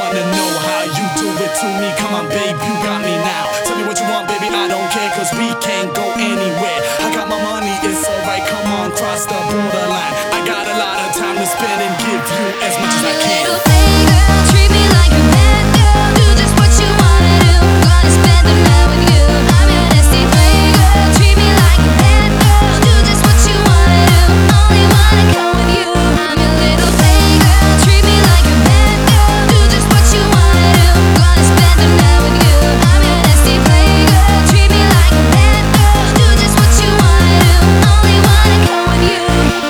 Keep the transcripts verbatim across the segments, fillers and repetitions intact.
wanna know how you do it to me. Come on, babe, you got me now. Tell me what you want, baby, I don't care, cause we can't go anywhere. I got my money, it's alright, come on, cross the borderline. I got a lot of time to spend and give you as much as I can. Little playgirl, treat me like a bad girl. Do just what you wanna do. Gonna spend the night with you. I'm your nasty playgirl. Treat me like a bad girl. Do just what you wanna do. Only wanna come with you. I'm your little playgirl. Treat me like a bad girl. Do just what you wanna do. Gonna spend the night with you. I'm your nasty playgirl. Treat me like a bad girl. Do just what you wanna do. Only wanna come with you.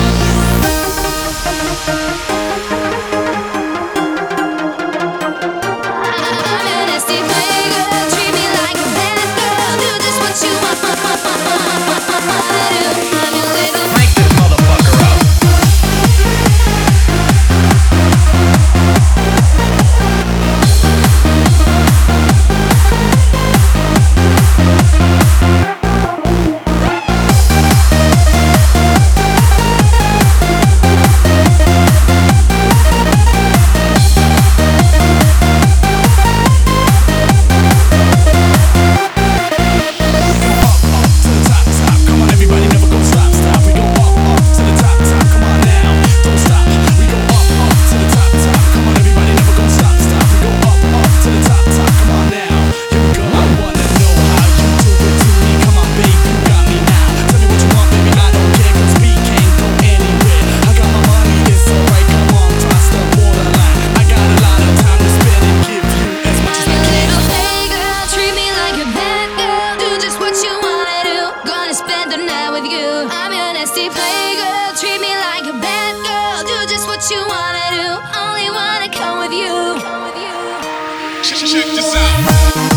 I'm your nasty playgirl. Treat me like a bad girl. Do just what you wanna do. Only wanna come with you. Check this out.